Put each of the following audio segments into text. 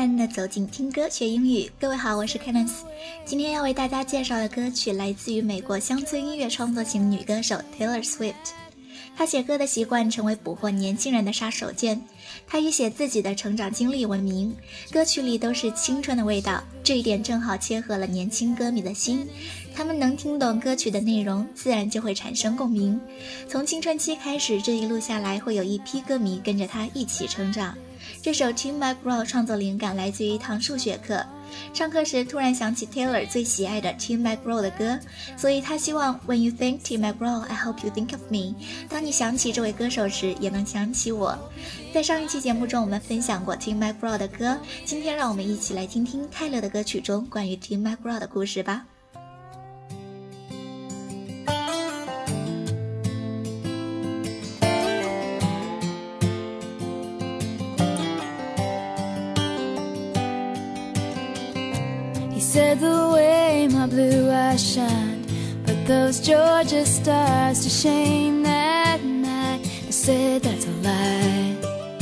慢地走进听歌学英语。各位好，我是 Candice， 今天要为大家介绍的歌曲来自于美国乡村音乐创作型女歌手 Taylor Swift。她写歌的习惯成为捕获年轻人的杀手锏，她以写自己的成长经历闻名，歌曲里都是青春的味道，这一点正好切合了年轻歌迷的心，他们能听懂歌曲的内容，自然就会产生共鸣。从青春期开始，这一路下来会有一批歌迷跟着她一起成长。这首 Tim McGraw 创作灵感来自于一堂数学课，上课时突然想起 Taylor 最喜爱的 Tim McGraw 的歌，所以他希望 When you think Tim McGraw, I hope you think of me， 当你想起这位歌手时也能想起我。在上一期节目中我们分享过 Tim McGraw 的歌，今天让我们一起来听听泰勒的歌曲中关于 Tim McGraw 的故事吧。 Said the way my blue eyes shine, put those Georgia stars to shame that night. I said that's a lie.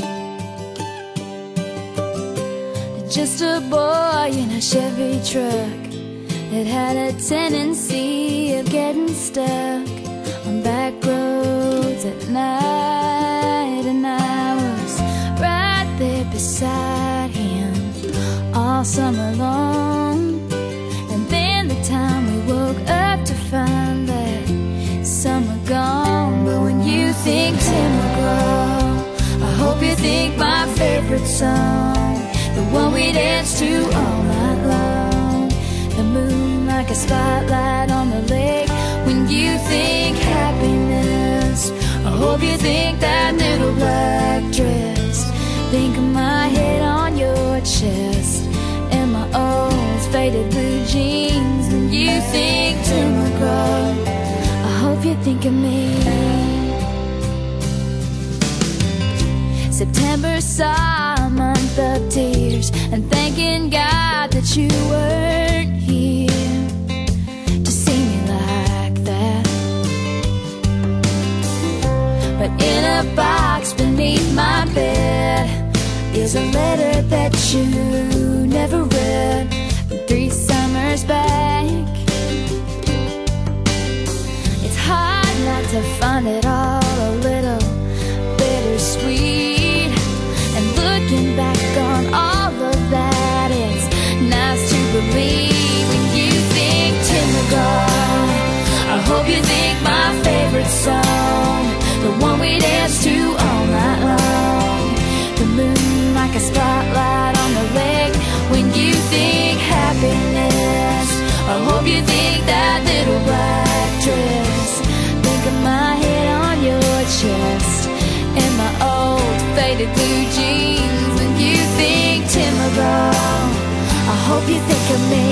Just a boy in a Chevy truck that had a tendency of getting stuck on back roads at night, and I was right there beside him all summer long.And then the time we woke up to find that summer gone. But when you think Tim McGraw, I hope you think my favorite song, the one we dance to all night long. The moon like a spotlight on the lake. When you think happiness, I hope you think that little black dress. Think of my head on your chest and my old faded blue jeans. When you think Tim McGraw, I hope you think of me. September saw a month of tears, and thanking God that you weren't here to see me like that. But in a box beneath my bed is a letter that you never read from 3 summers back. It's hard not to find it all a little bittersweet, and looking back on all of that, it's nice to believe. When you think Tim McGraw, I hope you think my favorite song, the one we dance to all night long. The moon like a spotlight on the lake. When you think happiness, I hope you think that little black dress. Think of my head on your chest and my old faded blue jeans. When you think Tim McGraw, I hope you think of me.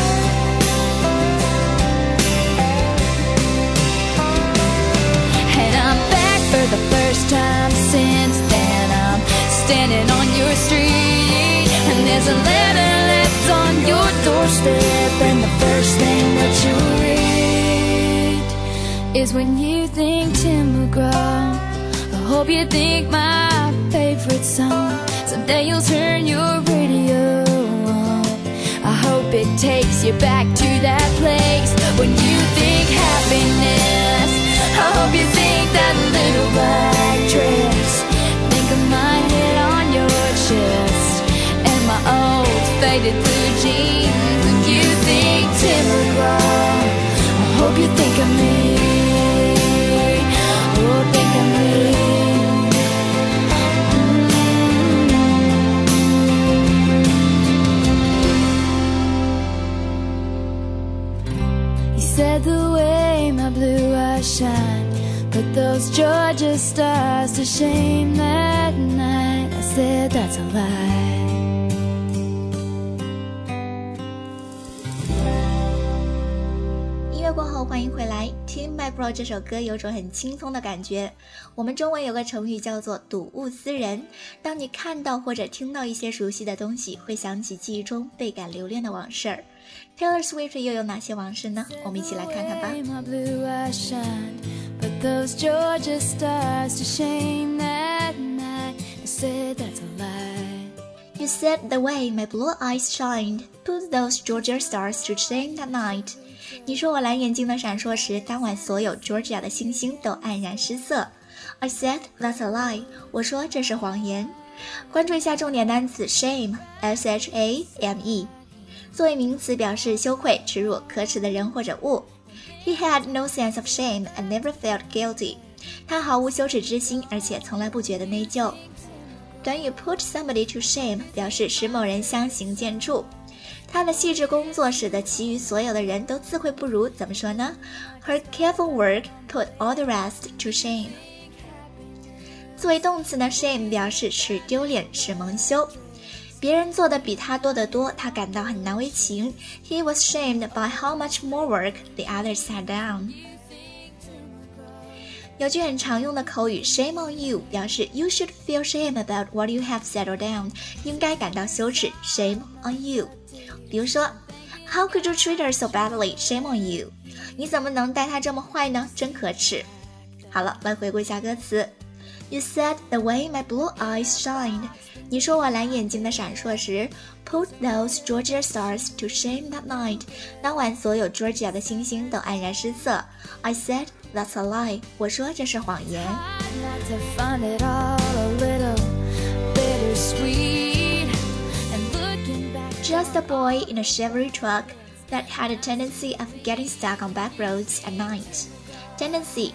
And I'm back for the first time since then. I'm standing on your street, and there's a letter left on your doorstep, and the first thing that you read is when you think Tim McGraw, I hope you think my favorite song. Someday you'll turn your radio on, I hope it takes you back to that place. When you think happiness, I hope you think that little black dress. Think of my head on your chest and my old faded blue jeans. When you think Tim McGraw, I hope you think of me. Oh, think of me. He said the way my blue eyes shine, put those Georgia stars to shame that night. I said that's a lie. 过后欢迎回来。 Tim McGraw 这首歌有种很轻松的感觉，我们中文有个成语叫做睹物思人，当你看到或者听到一些熟悉的东西，会想起记忆中倍感留恋的往事儿。 Taylor Swift 又有哪些往事呢？我们一起来看看吧。与 You said the way my blue eyes shined, put those Georgia stars to shame that night. 你说我蓝眼睛的闪烁时，当晚所有 Georgia 的星星都黯然失色。I said that's a lie. 我说这是谎言。关注一下重点单词 shame, S-H-A-M-E。作为名词表示羞愧、耻辱、可耻的人或者物。He had no sense of shame and never felt guilty. 他毫无羞耻之心，而且从来不觉得内疚。短语 put somebody to shame 表示使某人相形见绌。他的细致工作使得其余所有的人都自愧不如，怎么说呢？ Her careful work put all the rest to shame. 作为动词呢 shame 表示使丢脸、使蒙羞。别人做的比他多得多，他感到很难为情。He was shamed by how much more work the others had done. 有句很常用的口语 shame on you 表示 you should feel shame about what you have said or done. 应该感到羞耻 shame on you. 比如说 How could you treat her so badly? Shame on you. 你怎么能待她这么坏呢？真可耻。好了，来回顾一下歌词。You said the way my blue eyes shined. 你说我蓝眼睛的闪烁时 Put those Georgia stars to shame that night. 当晚所有 Georgia 的星星都黯然失色。I said that's a lie. 我说这是谎言。Just a boy in a Chevy truck that had a tendency of getting stuck on back roads at night. Tendency,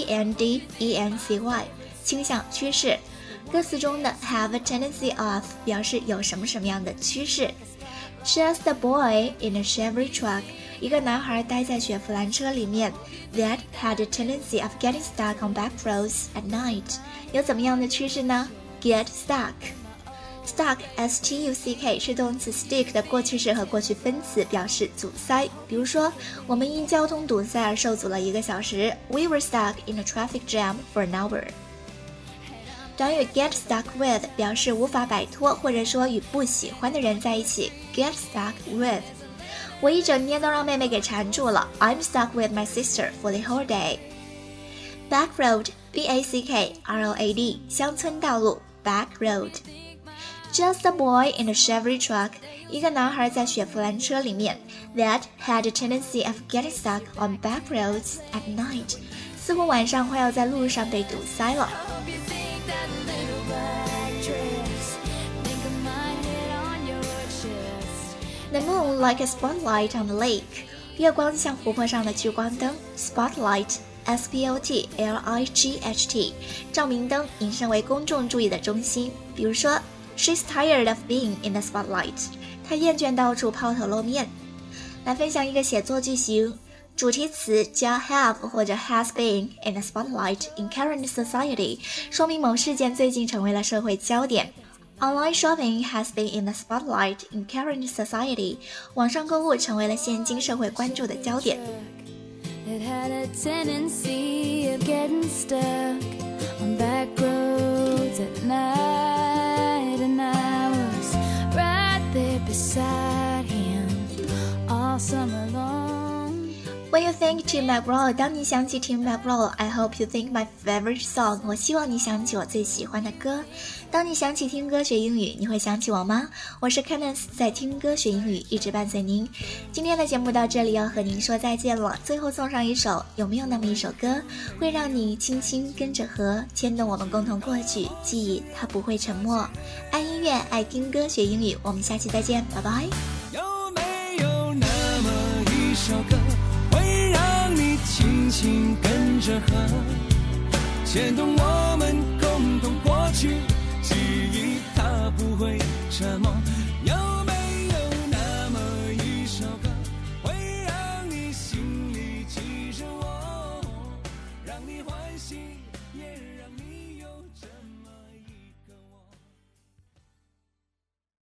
T-E-N-D-E-N-C-Y, 倾向、趋势。歌词中的 have a tendency of 表示有什么什么样的趋势。Just a boy in a Chevy truck, 一个男孩待在雪佛兰车里面 that had a tendency of getting stuck on back roads at night. 有怎么样的趋势呢？ Get stuck.Stuck, S-T-U-C-K 是动词 stick 的过去式和过去分词，表示阻塞。比如说，我们因交通堵塞而受阻了1个小时。We were stuck in a traffic jam for an hour. 短语 get stuck with 表示无法摆脱，或者说与不喜欢的人在一起。Get stuck with. 我一整天都让妹妹给缠住了。I'm stuck with my sister for the whole day. Back road, B-A-C-K-R-O-A-D 乡村道路 back road.Just a boy in a Chevy truck, 一个男孩在雪佛兰车里面 that had a tendency of getting stuck on back roads at night. 似乎晚上快要在路上被堵塞了。The moon like a spotlight on the lake. 月光像湖泊上的聚光灯 Spotlight, S-P-O-T-L-I-G-H-T 照明灯引申为公众注意的中心。比如说She's tired of being in the spotlight. 她厌倦到处抛头露面。来分享一个写作句型，主题词加 have 或者 has been in the spotlight in current society， 说明某事件最近成为了社会焦点。Online shopping has been in the spotlight in current society. 网上购物成为了现今社会关注的焦点。 It had a tendency of getting stuck on back roads at night.And I was right there beside him all summer long.When you think Tim McGraw, 当你想起 Tim McGraw, I hope you think my favorite song. 我希望你想起我最喜欢的歌。当你想起听歌学英语，你会想起我吗？我是 Candice， 在听歌学英语，一直伴随您。今天的节目到这里要和您说再见了。最后送上一首，有没有那么一首歌，会让你轻轻跟着河，牵动我们共同过去，记忆它不会沉默。爱音乐，爱听歌学英语，我们下期再见，拜拜。 有没有那么一首歌，会让你轻轻跟着河，牵动我们共同过去，记忆它不会沉默。